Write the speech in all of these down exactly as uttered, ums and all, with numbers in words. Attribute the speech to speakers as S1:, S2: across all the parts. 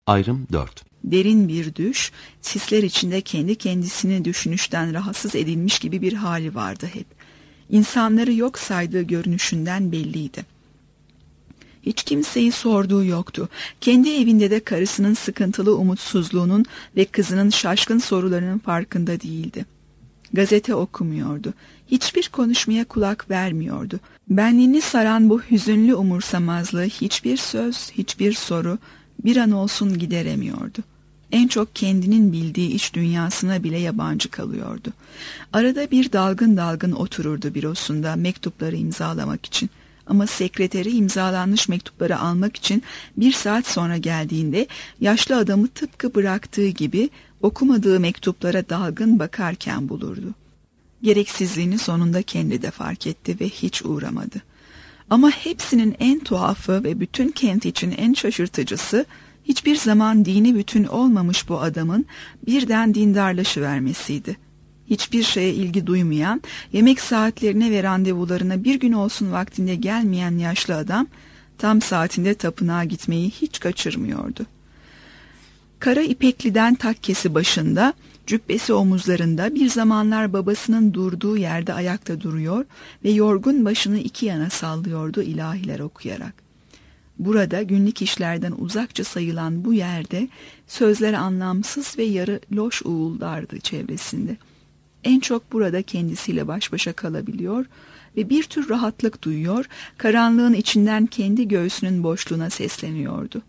S1: Ayrım dört.
S2: Derin bir düş, sisler içinde kendi kendisini düşünüşten rahatsız edilmiş gibi bir hali vardı hep. İnsanları yok saydığı görünüşünden belliydi. Hiç kimseyi sorduğu yoktu. Kendi evinde de karısının sıkıntılı umutsuzluğunun ve kızının şaşkın sorularının farkında değildi. Gazete okumuyordu. Hiçbir konuşmaya kulak vermiyordu. Benliğini saran bu hüzünlü umursamazlığı hiçbir söz, hiçbir soru bir an olsun gideremiyordu. En çok kendinin bildiği iç dünyasına bile yabancı kalıyordu. Arada bir dalgın dalgın otururdu bürosunda mektupları imzalamak için. Ama sekreteri imzalanmış mektupları almak için bir saat sonra geldiğinde yaşlı adamı tıpkı bıraktığı gibi okumadığı mektuplara dalgın bakarken bulurdu. Gereksizliğini sonunda kendi de fark etti ve hiç uğramadı. Ama hepsinin en tuhafı ve bütün kent için en şaşırtıcısı, hiçbir zaman dini bütün olmamış bu adamın birden dindarlaşıvermesiydi. Hiçbir şeye ilgi duymayan, yemek saatlerine ve randevularına bir gün olsun vaktinde gelmeyen yaşlı adam, tam saatinde tapınağa gitmeyi hiç kaçırmıyordu. Kara ipekliden takkesi başında, cübbesi omuzlarında bir zamanlar babasının durduğu yerde ayakta duruyor ve yorgun başını iki yana sallıyordu ilahiler okuyarak. Burada günlük işlerden uzakça sayılan bu yerde sözler anlamsız ve yarı loş uğuldardı çevresinde. En çok burada kendisiyle baş başa kalabiliyor ve bir tür rahatlık duyuyor, karanlığın içinden kendi göğsünün boşluğuna sesleniyordu.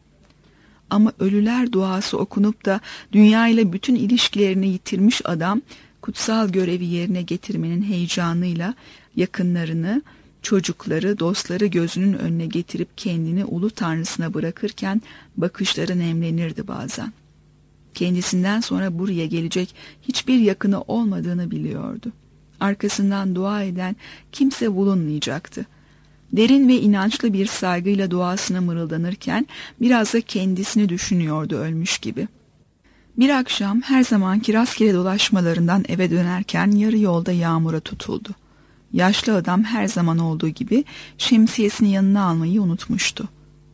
S2: Ama ölüler duası okunup da dünya ile bütün ilişkilerini yitirmiş adam, kutsal görevi yerine getirmenin heyecanıyla yakınlarını, çocukları, dostları gözünün önüne getirip kendini ulu tanrısına bırakırken bakışları nemlenirdi bazen. Kendisinden sonra buraya gelecek hiçbir yakını olmadığını biliyordu. Arkasından dua eden kimse bulunmayacaktı. Derin ve inançlı bir saygıyla duasını mırıldanırken biraz da kendisini düşünüyordu ölmüş gibi. Bir akşam her zamanki rastgele dolaşmalarından eve dönerken yarı yolda yağmura tutuldu. Yaşlı adam her zaman olduğu gibi şemsiyesini yanına almayı unutmuştu.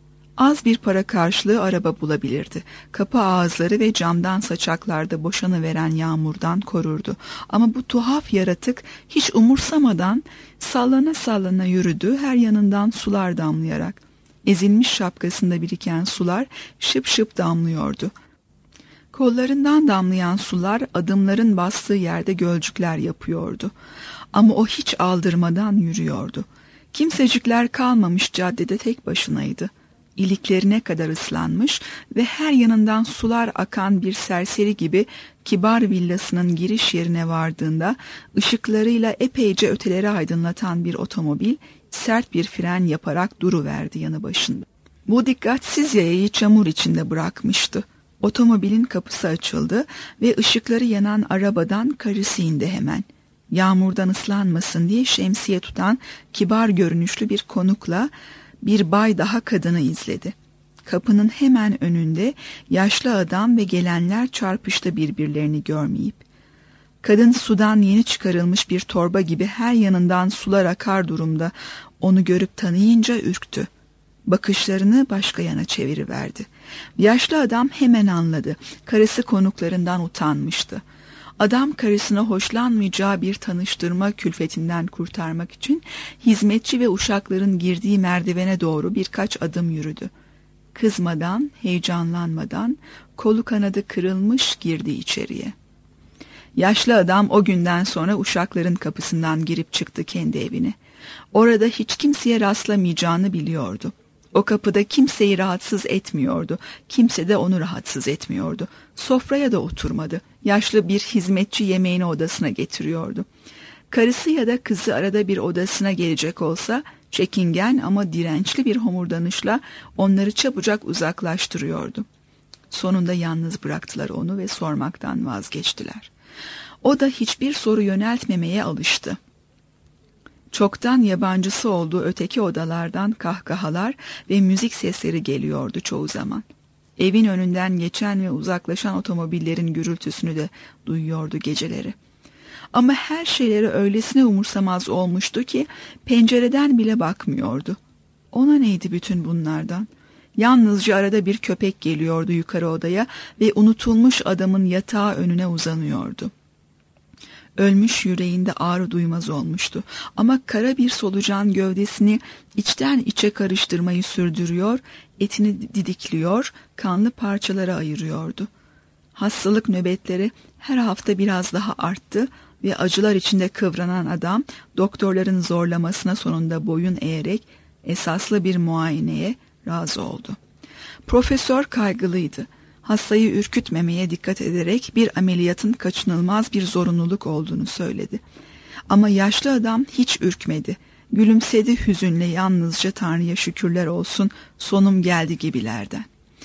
S2: Az bir para karşılığı araba bulabilirdi. Kapı ağızları ve camdan saçaklarda boşanıveren yağmurdan korurdu. Ama bu tuhaf yaratık hiç umursamadan sallana sallana yürüdü, her yanından sular damlayarak. Ezilmiş şapkasında biriken sular şıp şıp damlıyordu. Kollarından damlayan sular adımların bastığı yerde gölcükler yapıyordu. Ama o hiç aldırmadan yürüyordu. Kimsecikler kalmamış caddede tek başınaydı. İliklerine kadar ıslanmış ve her yanından sular akan bir serseri gibi kibar villasının giriş yerine vardığında ışıklarıyla epeyce öteleri aydınlatan bir otomobil sert bir fren yaparak duruverdi yanı başında. Bu dikkatsiz yayayı çamur içinde bırakmıştı. Otomobilin kapısı açıldı ve ışıkları yanan arabadan karısı indi hemen. Yağmurdan ıslanmasın diye şemsiye tutan kibar görünüşlü bir konukla bir bay daha kadını izledi. Kapının hemen önünde yaşlı adam ve gelenler çarpıştı birbirlerini görmeyip. Kadın sudan yeni çıkarılmış bir torba gibi her yanından sular akar durumda onu görüp tanıyınca ürktü. Bakışlarını başka yana çeviriverdi. Yaşlı adam hemen anladı. Karısı konuklarından utanmıştı. Adam karısına hoşlanmayacağı bir tanıştırma külfetinden kurtarmak için hizmetçi ve uşakların girdiği merdivene doğru birkaç adım yürüdü. Kızmadan, heyecanlanmadan, kolu kanadı kırılmış girdi içeriye. Yaşlı adam o günden sonra uşakların kapısından girip çıktı kendi evine. Orada hiç kimseye rastlamayacağını biliyordu. O kapıda kimseyi rahatsız etmiyordu. Kimse de onu rahatsız etmiyordu. Sofraya da oturmadı. Yaşlı bir hizmetçi yemeğini odasına getiriyordu. Karısı ya da kızı arada bir odasına gelecek olsa çekingen ama dirençli bir homurdanışla onları çabucak uzaklaştırıyordu. Sonunda yalnız bıraktılar onu ve sormaktan vazgeçtiler. O da hiçbir soru yöneltmemeye alıştı. Çoktan yabancısı olduğu öteki odalardan kahkahalar ve müzik sesleri geliyordu çoğu zaman. Evin önünden geçen ve uzaklaşan otomobillerin gürültüsünü de duyuyordu geceleri. Ama her şeyleri öylesine umursamaz olmuştu ki pencereden bile bakmıyordu. Ona neydi bütün bunlardan? Yalnızca arada bir köpek geliyordu yukarı odaya ve unutulmuş adamın yatağı önüne uzanıyordu. Ölmüş yüreğinde ağrı duymaz olmuştu ama kara bir solucan gövdesini içten içe karıştırmayı sürdürüyor, etini didikliyor, kanlı parçalara ayırıyordu. Hastalık nöbetleri her hafta biraz daha arttı ve acılar içinde kıvranan adam doktorların zorlamasına sonunda boyun eğerek esaslı bir muayeneye razı oldu. Profesör kaygılıydı. Hastayı ürkütmemeye dikkat ederek bir ameliyatın kaçınılmaz bir zorunluluk olduğunu söyledi. Ama yaşlı adam hiç ürkmedi. Gülümsedi hüzünle, yalnızca Tanrı'ya şükürler olsun, sonum geldi gibilerden.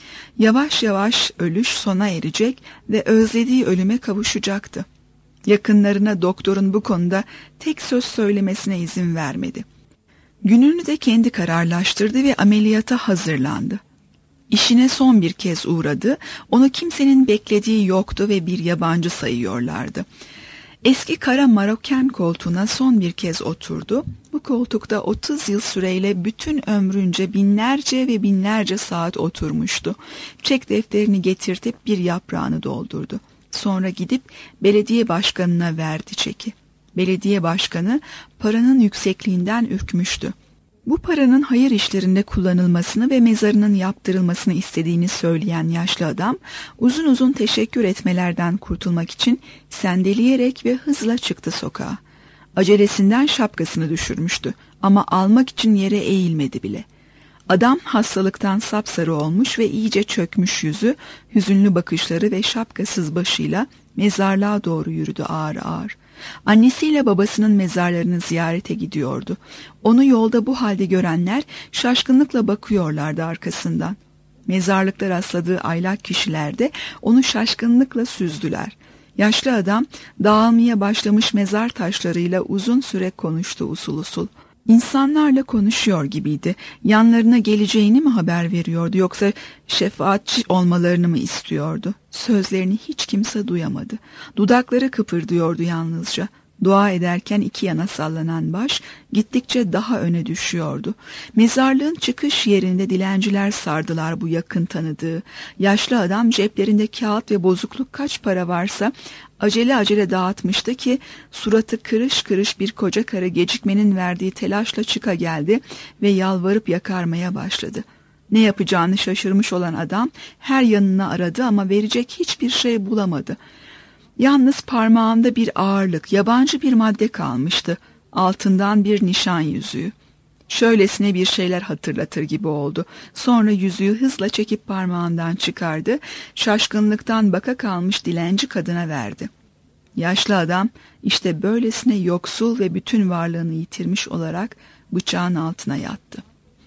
S2: Yavaş yavaş ölüş sona erecek ve özlediği ölüme kavuşacaktı. Yakınlarına doktorun bu konuda tek söz söylemesine izin vermedi. Gününü de kendi kararlaştırdı ve ameliyata hazırlandı. İşine son bir kez uğradı, onu kimsenin beklediği yoktu ve bir yabancı sayıyorlardı. Eski kara maroken koltuğuna son bir kez oturdu. Bu koltukta otuz yıl süreyle bütün ömrünce binlerce ve binlerce saat oturmuştu. Çek defterini getirtip bir yaprağını doldurdu. Sonra gidip belediye başkanına verdi çeki. Belediye başkanı paranın yüksekliğinden ürkmüştü. Bu paranın hayır işlerinde kullanılmasını ve mezarının yaptırılmasını istediğini söyleyen yaşlı adam, uzun uzun teşekkür etmelerden kurtulmak için sendeleyerek ve hızla çıktı sokağa. Acelesinden şapkasını düşürmüştü ama almak için yere eğilmedi bile. Adam hastalıktan sapsarı olmuş ve iyice çökmüş yüzü, hüzünlü bakışları ve şapkasız başıyla mezarlığa doğru yürüdü ağır ağır. Annesiyle babasının mezarlarını ziyarete gidiyordu. Onu yolda bu halde görenler şaşkınlıkla bakıyorlardı arkasından. Mezarlıkta rastladığı aylak kişiler de onu şaşkınlıkla süzdüler. Yaşlı adam dağılmaya başlamış mezar taşlarıyla uzun süre konuştu usul usul. İnsanlarla konuşuyor gibiydi. Yanlarına geleceğini mi haber veriyordu yoksa şefaatçi olmalarını mı istiyordu? Sözlerini hiç kimse duyamadı. Dudakları kıpırdıyordu yalnızca. Dua ederken iki yana sallanan baş gittikçe daha öne düşüyordu. Mezarlığın çıkış yerinde dilenciler sardılar bu yakın tanıdığı. Yaşlı adam ceplerinde kağıt ve bozukluk kaç para varsa acele acele dağıtmıştı ki suratı kırış kırış bir koca karı gecikmenin verdiği telaşla çıka geldi ve yalvarıp yakarmaya başladı. Ne yapacağını şaşırmış olan adam her yanına aradı ama verecek hiçbir şey bulamadı. Yalnız parmağında bir ağırlık, yabancı bir madde kalmıştı. Altından bir nişan yüzüğü. Şöylesine bir şeyler hatırlatır gibi oldu. Sonra yüzüğü hızla çekip parmağından çıkardı. Şaşkınlıktan baka kalmış dilenci kadına verdi. Yaşlı adam işte böylesine yoksul ve bütün varlığını yitirmiş olarak bıçağın altına yattı.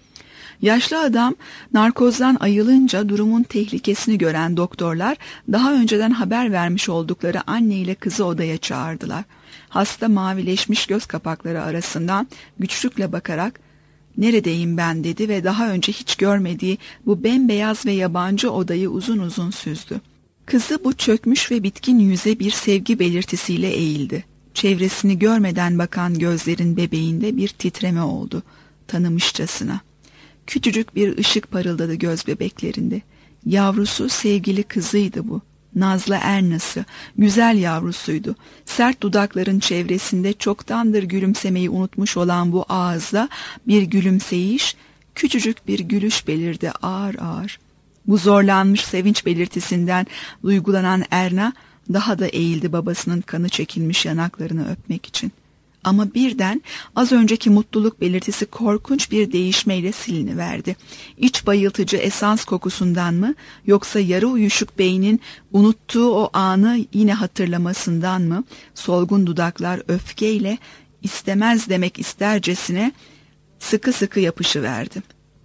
S2: Yaşlı adam narkozdan ayılınca durumun tehlikesini gören doktorlar daha önceden haber vermiş oldukları anne ile kızı odaya çağırdılar. Hasta mavileşmiş göz kapakları arasından güçlükle bakarak "Neredeyim ben?" dedi ve daha önce hiç görmediği bu bembeyaz ve yabancı odayı uzun uzun süzdü. Kızı bu çökmüş ve bitkin yüze bir sevgi belirtisiyle eğildi. Çevresini görmeden bakan gözlerin bebeğinde bir titreme oldu, tanımışçasına. Küçücük bir ışık parıldadı göz bebeklerinde. Yavrusu, sevgili kızıydı bu. Nazlı Ernası, güzel yavrusuydu. Sert dudakların çevresinde çoktandır gülümsemeyi unutmuş olan bu ağızda bir gülümseyiş, küçücük bir gülüş belirdi ağır ağır. Bu zorlanmış sevinç belirtisinden duygulanan Erna daha da eğildi babasının kanı çekilmiş yanaklarını öpmek için. Ama birden az önceki mutluluk belirtisi korkunç bir değişmeyle siliniverdi. İç bayıltıcı esans kokusundan mı yoksa yarı uyuşuk beynin unuttuğu o anı yine hatırlamasından mı solgun dudaklar öfkeyle istemez demek istercesine sıkı sıkı yapışıverdi.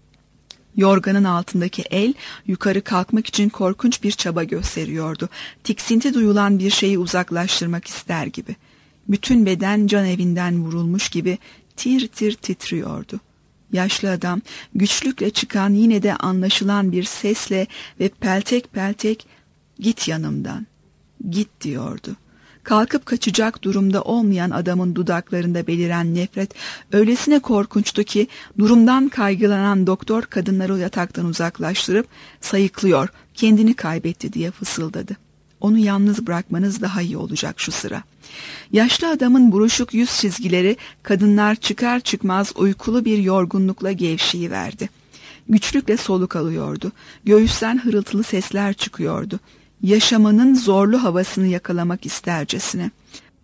S2: Yorganın altındaki el yukarı kalkmak için korkunç bir çaba gösteriyordu. Tiksinti duyulan bir şeyi uzaklaştırmak ister gibi. Bütün beden can evinden vurulmuş gibi tir tir titriyordu. Yaşlı adam güçlükle çıkan yine de anlaşılan bir sesle ve peltek peltek "Git yanımdan, git" diyordu. Kalkıp kaçacak durumda olmayan adamın dudaklarında beliren nefret öylesine korkunçtu ki durumdan kaygılanan doktor kadınları yataktan uzaklaştırıp sayıklıyor, kendini kaybetti diye fısıldadı. Onu yalnız bırakmanız daha iyi olacak şu sıra. Yaşlı adamın buruşuk yüz çizgileri kadınlar çıkar çıkmaz uykulu bir yorgunlukla gevşeyiverdi. Güçlükle soluk alıyordu. Göğüsten hırıltılı sesler çıkıyordu. Yaşamanın zorlu havasını yakalamak istercesine.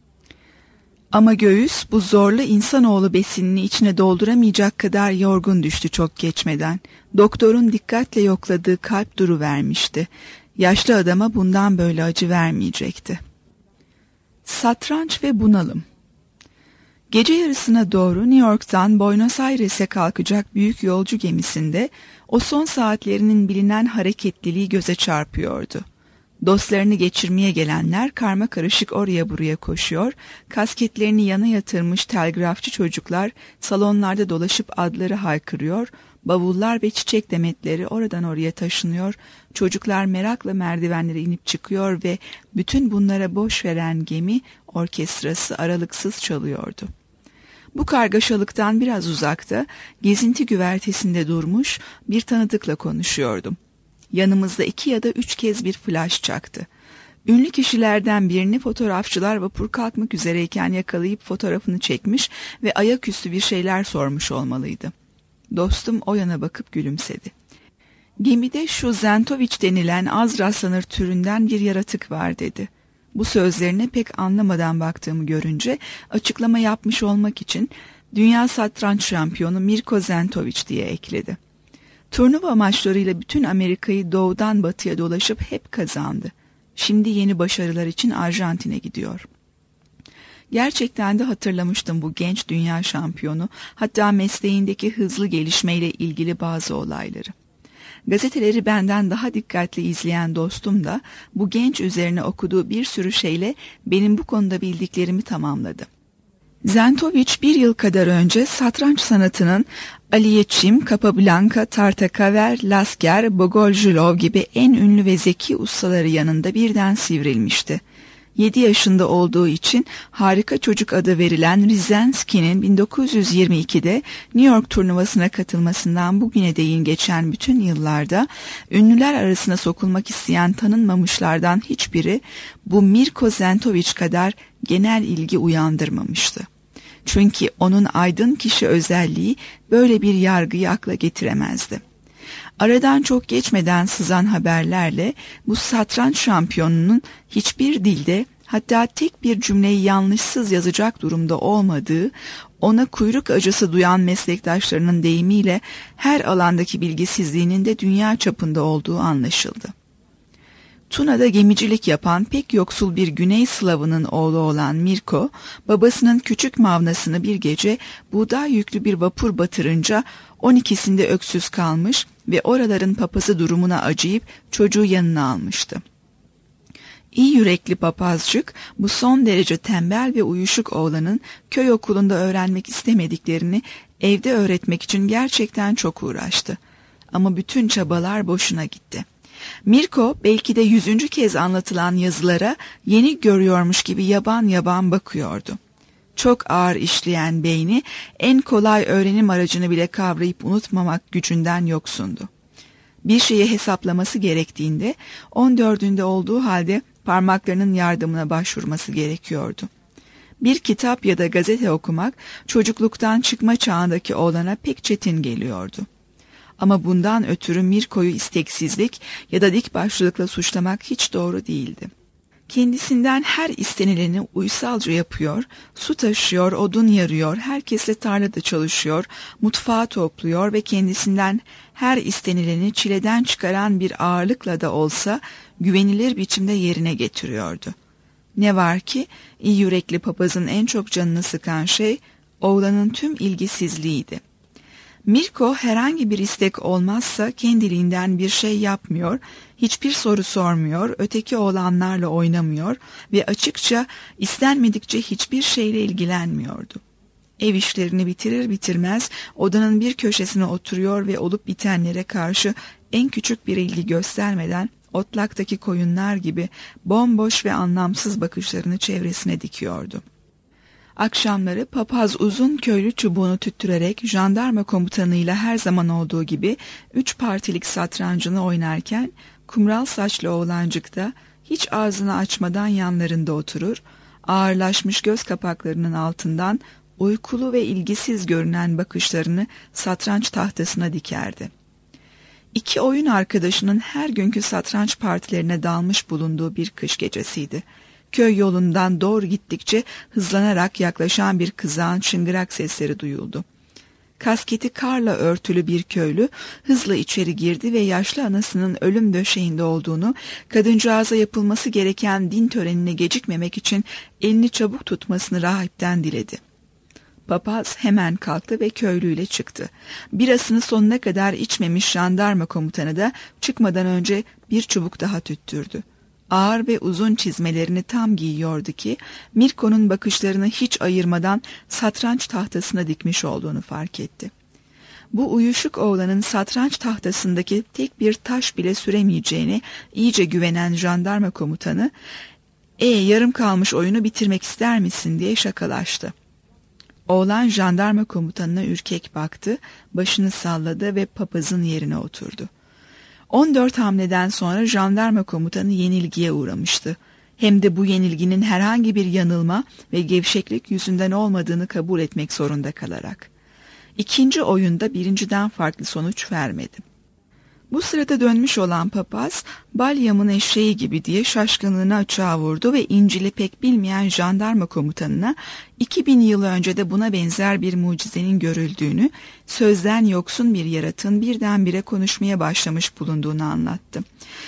S2: Ama göğüs bu zorlu insanoğlu besinini içine dolduramayacak kadar yorgun düştü çok geçmeden. Doktorun dikkatle yokladığı kalp duruvermişti. Yaşlı adama bundan böyle acı vermeyecekti. Satranç ve bunalım. Gece yarısına doğru New York'tan Buenos Aires'e kalkacak büyük yolcu gemisinde o son saatlerinin bilinen hareketliliği göze çarpıyordu. Dostlarını geçirmeye gelenler karma karışık oraya buraya koşuyor, kasketlerini yana yatırmış telgrafçı çocuklar salonlarda dolaşıp adları haykırıyor, bavullar ve çiçek demetleri oradan oraya taşınıyor, çocuklar merakla merdivenlere inip çıkıyor ve bütün bunlara boş veren gemi orkestrası aralıksız çalıyordu. Bu kargaşalıktan biraz uzakta, gezinti güvertesinde durmuş bir tanıdıkla konuşuyordum. Yanımızda iki ya da üç kez bir flaş çaktı. Ünlü kişilerden birini fotoğrafçılar vapur kalkmak üzereyken yakalayıp fotoğrafını çekmiş ve ayaküstü bir şeyler sormuş olmalıydı. Dostum o yana bakıp gülümsedi. Gemide şu Zentoviç denilen az rastlanır türünden bir yaratık var dedi. Bu sözlerine pek anlamadan baktığımı görünce açıklama yapmış olmak için dünya satranç şampiyonu Mirko Zentoviç diye ekledi. Turnuva maçlarıyla bütün Amerika'yı doğudan batıya dolaşıp hep kazandı. Şimdi yeni başarılar için Arjantin'e gidiyor. Gerçekten de hatırlamıştım bu genç dünya şampiyonu, hatta mesleğindeki hızlı gelişmeyle ilgili bazı olayları. Gazeteleri benden daha dikkatli izleyen dostum da bu genç üzerine okuduğu bir sürü şeyle benim bu konuda bildiklerimi tamamladı. Zentoviç bir yıl kadar önce satranç sanatının Aliyechim, Capablanca, Tartakover, Lasker, Bogoljulov gibi en ünlü ve zeki ustaları yanında birden sivrilmişti. Yedi yaşında olduğu için harika çocuk adı verilen Rizenski'nin bin dokuz yüz yirmi ikide New York turnuvasına katılmasından bugüne değin geçen bütün yıllarda ünlüler arasına sokulmak isteyen tanınmamışlardan hiçbiri bu Mirko Zentoviç kadar genel ilgi uyandırmamıştı. Çünkü onun aydın kişi özelliği böyle bir yargıyı akla getiremezdi. Aradan çok geçmeden sızan haberlerle bu satranç şampiyonunun hiçbir dilde, hatta tek bir cümleyi yanlışsız yazacak durumda olmadığı, ona kuyruk acısı duyan meslektaşlarının deyimiyle her alandaki bilgisizliğinin de dünya çapında olduğu anlaşıldı. Tuna'da gemicilik yapan pek yoksul bir Güney Slavının oğlu olan Mirko, babasının küçük mavnasını bir gece buğday yüklü bir vapur batırınca on ikisinde öksüz kalmış ve oraların papazı durumuna acıyıp çocuğu yanına almıştı. İyi yürekli papazcık bu son derece tembel ve uyuşuk oğlanın köy okulunda öğrenmek istemediklerini evde öğretmek için gerçekten çok uğraştı. Ama bütün çabalar boşuna gitti. Mirko belki de yüzüncü kez anlatılan yazılara yeni görüyormuş gibi yaban yaban bakıyordu. Çok ağır işleyen beyni en kolay öğrenim aracını bile kavrayıp unutmamak gücünden yoksundu. Bir şeyi hesaplaması gerektiğinde on dördünde olduğu halde parmaklarının yardımına başvurması gerekiyordu. Bir kitap ya da gazete okumak çocukluktan çıkma çağındaki oğlana pek çetin geliyordu. Ama bundan ötürü Mirko'yu isteksizlik ya da dikbaşlılıkla suçlamak hiç doğru değildi. Kendisinden her istenileni uysalca yapıyor, su taşıyor, odun yarıyor, herkesle tarlada çalışıyor, mutfağı topluyor ve kendisinden her istenileni çileden çıkaran bir ağırlıkla da olsa güvenilir biçimde yerine getiriyordu. Ne var ki iyi yürekli papazın en çok canını sıkan şey oğlanın tüm ilgisizliğiydi. Mirko herhangi bir istek olmazsa kendiliğinden bir şey yapmıyor, hiçbir soru sormuyor, öteki oğlanlarla oynamıyor ve açıkça istenmedikçe hiçbir şeyle ilgilenmiyordu. Ev işlerini bitirir bitirmez odanın bir köşesine oturuyor ve olup bitenlere karşı en küçük bir ilgi göstermeden otlaktaki koyunlar gibi bomboş ve anlamsız bakışlarını çevresine dikiyordu. Akşamları papaz uzun köylü çubuğunu tüttürerek jandarma komutanıyla her zaman olduğu gibi üç partilik satrancını oynarken kumral saçlı oğlancık da hiç ağzını açmadan yanlarında oturur, ağırlaşmış göz kapaklarının altından uykulu ve ilgisiz görünen bakışlarını satranç tahtasına dikerdi. İki oyun arkadaşının her günkü satranç partilerine dalmış bulunduğu bir kış gecesiydi. Köy yolundan doğru gittikçe hızlanarak yaklaşan bir kızağın çıngırak sesleri duyuldu. Kasketi karla örtülü bir köylü hızla içeri girdi ve yaşlı anasının ölüm döşeğinde olduğunu, kadıncağıza yapılması gereken din törenine gecikmemek için elini çabuk tutmasını rahipten diledi. Papaz hemen kalktı ve köylüyle çıktı. Birasını sonuna kadar içmemiş jandarma komutanı da çıkmadan önce bir çubuk daha tüttürdü. Ağır ve uzun çizmelerini tam giyiyordu ki Mirko'nun bakışlarını hiç ayırmadan satranç tahtasına dikmiş olduğunu fark etti. Bu uyuşuk oğlanın satranç tahtasındaki tek bir taş bile süremeyeceğine iyice güvenen jandarma komutanı "E yarım kalmış oyunu bitirmek ister misin?" diye şakalaştı. Oğlan jandarma komutanına ürkek baktı, başını salladı ve papazın yerine oturdu. on dört hamleden sonra jandarma komutanı yenilgiye uğramıştı. Hem de bu yenilginin herhangi bir yanılma ve gevşeklik yüzünden olmadığını kabul etmek zorunda kalarak. İkinci oyunda birinciden farklı sonuç vermedi. Bu sırada dönmüş olan papaz, Balyam'ın eşeği gibi diye şaşkınlığını açığa vurdu ve İncil'i pek bilmeyen jandarma komutanına iki bin yıl önce de buna benzer bir mucizenin görüldüğünü, sözden yoksun bir yaratığın birdenbire konuşmaya başlamış bulunduğunu anlattı.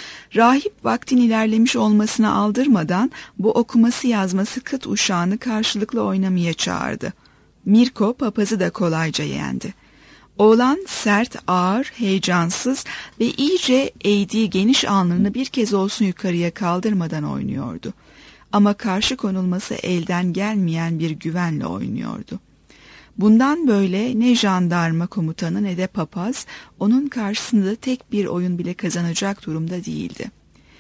S2: Rahip vaktin ilerlemiş olmasına aldırmadan bu okuması yazması kıt uşağını karşılıklı oynamaya çağırdı. Mirko papazı da kolayca yendi. Oğlan sert, ağır, heyecansız ve iyice eğdiği geniş alnını bir kez olsun yukarıya kaldırmadan oynuyordu. Ama karşı konulması elden gelmeyen bir güvenle oynuyordu. Bundan böyle ne jandarma komutanı ne de papaz onun karşısında tek bir oyun bile kazanacak durumda değildi.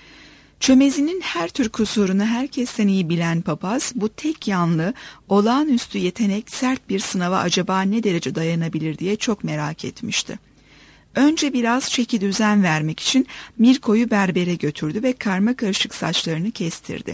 S2: Çömezinin her tür kusurunu herkesten iyi bilen papaz, bu tek yanlı, olağanüstü yetenek sert bir sınava acaba ne derece dayanabilir diye çok merak etmişti. Önce biraz çeki düzen vermek için Mirko'yu berbere götürdü ve karmakarışık saçlarını kestirdi.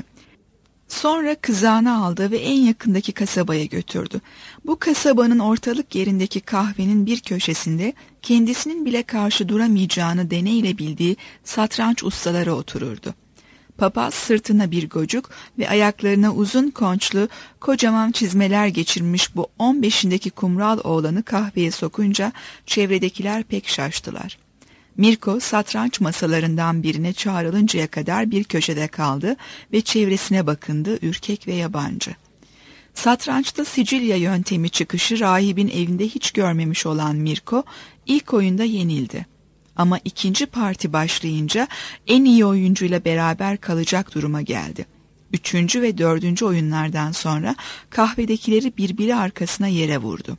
S2: Sonra kızağını aldı ve en yakındaki kasabaya götürdü. Bu kasabanın ortalık yerindeki kahvenin bir köşesinde kendisinin bile karşı duramayacağını deneyle bildiği satranç ustaları otururdu. Papaz sırtına bir gocuk ve ayaklarına uzun konçlu kocaman çizmeler geçirmiş bu on beşindeki kumral oğlanı kahveye sokunca çevredekiler pek şaştılar. Mirko satranç masalarından birine çağrılıncaya kadar bir köşede kaldı ve çevresine bakındı, ürkek ve yabancı. Satrançta Sicilya yöntemi çıkışı rahibin evinde hiç görmemiş olan Mirko ilk oyunda yenildi. Ama ikinci parti başlayınca en iyi oyuncuyla beraber kalacak duruma geldi. Üçüncü ve dördüncü oyunlardan sonra kahvedekileri birbiri arkasına yere vurdu.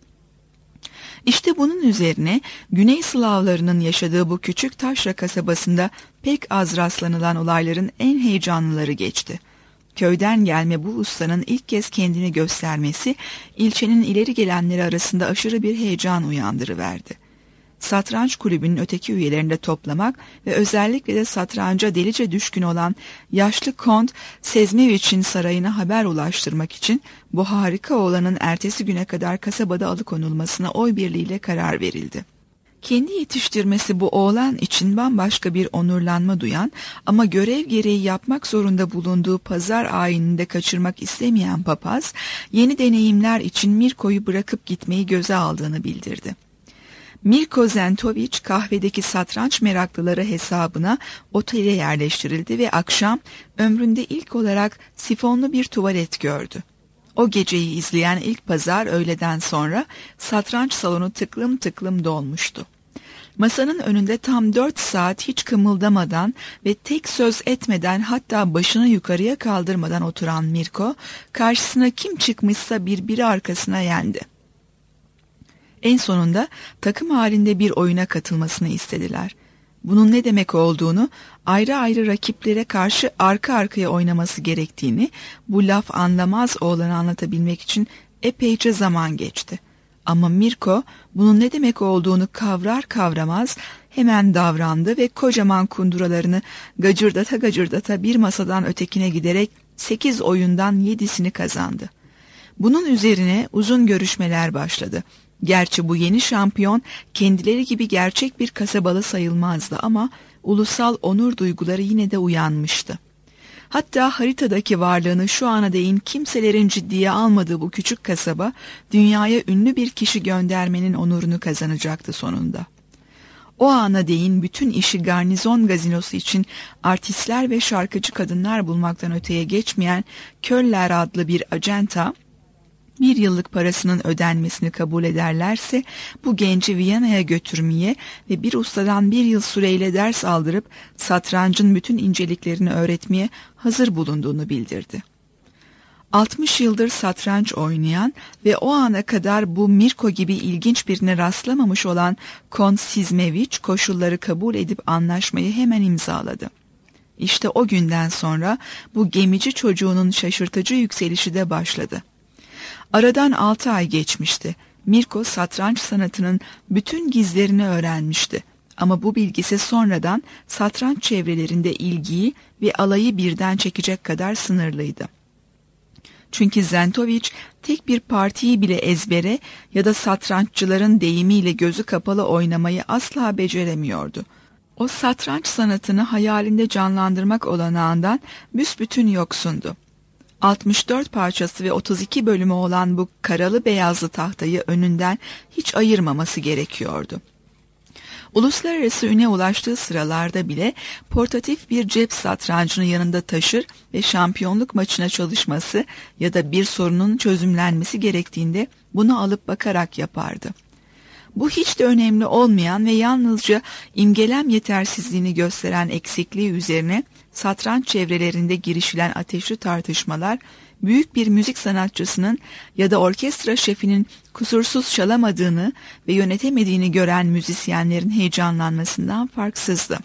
S2: İşte bunun üzerine Güney Slavlarının yaşadığı bu küçük taşra kasabasında pek az rastlanılan olayların en heyecanlıları geçti. Köyden gelme bu ustanın ilk kez kendini göstermesi ilçenin ileri gelenleri arasında aşırı bir heyecan uyandırıverdi. Satranç kulübünün öteki üyelerini de toplamak ve özellikle de satranca delice düşkün olan yaşlı Kont Sezmevich'in sarayına haber ulaştırmak için bu harika oğlanın ertesi güne kadar kasabada alıkonulmasına oy birliğiyle karar verildi. Kendi yetiştirmesi bu oğlan için bambaşka bir onurlanma duyan ama görev gereği yapmak zorunda bulunduğu pazar ayininde kaçırmak istemeyen papaz, yeni deneyimler için Mirko'yu bırakıp gitmeyi göze aldığını bildirdi. Mirko Zentoviç kahvedeki satranç meraklıları hesabına otele yerleştirildi ve akşam ömründe ilk olarak sifonlu bir tuvalet gördü. O geceyi izleyen ilk pazar öğleden sonra satranç salonu tıklım tıklım dolmuştu. Masanın önünde tam dört saat hiç kımıldamadan ve tek söz etmeden, hatta başını yukarıya kaldırmadan oturan Mirko, karşısına kim çıkmışsa birbiri arkasına yendi. En sonunda takım halinde bir oyuna katılmasını istediler. bunun ne demek olduğunu, ayrı ayrı rakiplere karşı arka arkaya oynaması gerektiğini bu laf anlamaz oğlanı anlatabilmek için epeyce zaman geçti. Ama Mirko bunun ne demek olduğunu kavrar kavramaz hemen davrandı ve kocaman kunduralarını gacırdata gacırdata bir masadan ötekine giderek sekiz oyundan yedisini kazandı. Bunun üzerine uzun görüşmeler başladı. Gerçi bu yeni şampiyon kendileri gibi gerçek bir kasabalı sayılmazdı ama ulusal onur duyguları yine de uyanmıştı. Hatta haritadaki varlığını şu ana değin kimselerin ciddiye almadığı bu küçük kasaba dünyaya ünlü bir kişi göndermenin onurunu kazanacaktı sonunda. O ana değin bütün işi garnizon gazinosu için artistler ve şarkıcı kadınlar bulmaktan öteye geçmeyen Köller adlı bir acenta, bir yıllık parasının ödenmesini kabul ederlerse bu genci Viyana'ya götürmeye ve bir ustadan bir yıl süreyle ders aldırıp satrancın bütün inceliklerini öğretmeye hazır bulunduğunu bildirdi. altmış yıldır satranç oynayan ve o ana kadar bu Mirko gibi ilginç birine rastlamamış olan Kont Sizmeviç koşulları kabul edip anlaşmayı hemen imzaladı. İşte o günden sonra bu gemici çocuğunun şaşırtıcı yükselişi de başladı. Aradan altı ay geçmişti. Mirko satranç sanatının bütün gizlerini öğrenmişti. Ama bu bilgisi sonradan satranç çevrelerinde ilgiyi ve alayı birden çekecek kadar sınırlıydı. Çünkü Zentoviç tek bir partiyi bile ezbere ya da satranççıların deyimiyle gözü kapalı oynamayı asla beceremiyordu. O satranç sanatını hayalinde canlandırmak olanağından büsbütün yoksundu. altmış dört parçası ve otuz iki bölümü olan bu karalı beyazlı tahtayı önünden hiç ayırmaması gerekiyordu. Uluslararası üne ulaştığı sıralarda bile portatif bir cep satrancını yanında taşır ve şampiyonluk maçına çalışması ya da bir sorunun çözümlenmesi gerektiğinde bunu alıp bakarak yapardı. Bu hiç de önemli olmayan ve yalnızca imgelem yetersizliğini gösteren eksikliği üzerine satranç çevrelerinde girişilen ateşli tartışmalar, büyük bir müzik sanatçısının ya da orkestra şefinin kusursuz çalamadığını ve yönetemediğini gören müzisyenlerin heyecanlanmasından farksızdı.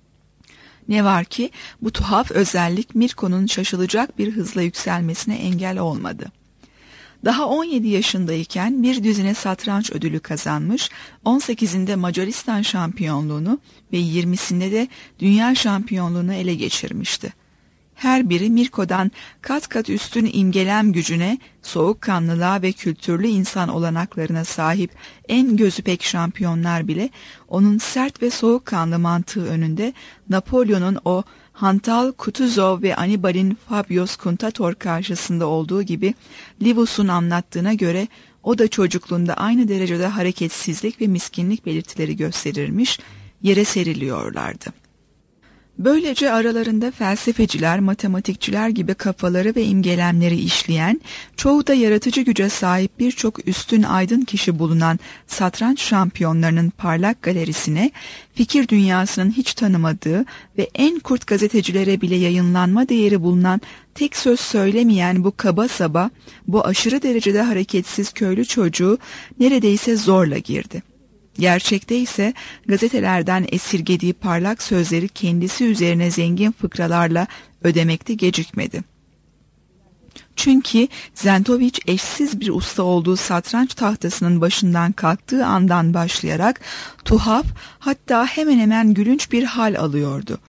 S2: Ne var ki bu tuhaf özellik Mirko'nun şaşılacak bir hızla yükselmesine engel olmadı. Daha on yedi yaşındayken bir düzine satranç ödülü kazanmış, on sekizinde Macaristan şampiyonluğunu ve yirmisinde de dünya şampiyonluğunu ele geçirmişti. Her biri Mirko'dan kat kat üstün imgelem gücüne, soğukkanlılığa ve kültürlü insan olanaklarına sahip en gözü pek şampiyonlar bile onun sert ve soğukkanlı mantığı önünde Napolyon'un o hantal Kutuzov ve Anibal'in Fabius Kuntator karşısında olduğu gibi Livus'un anlattığına göre o da çocukluğunda aynı derecede hareketsizlik ve miskinlik belirtileri gösterirmiş, yere seriliyorlardı. Böylece aralarında felsefeciler, matematikçiler gibi kafaları ve imgelemleri işleyen, çoğu da yaratıcı güce sahip birçok üstün aydın kişi bulunan satranç şampiyonlarının parlak galerisine, fikir dünyasının hiç tanımadığı ve en kurt gazetecilere bile yayınlanma değeri bulunan tek söz söylemeyen bu kaba saba, bu aşırı derecede hareketsiz köylü çocuğu neredeyse zorla girdi. Gerçekte ise gazetelerden esirgediği parlak sözleri kendisi üzerine zengin fıkralarla ödemekte gecikmedi. Çünkü Zentoviç eşsiz bir usta olduğu satranç tahtasının başından kalktığı andan başlayarak tuhaf, hatta hemen hemen gülünç bir hal alıyordu.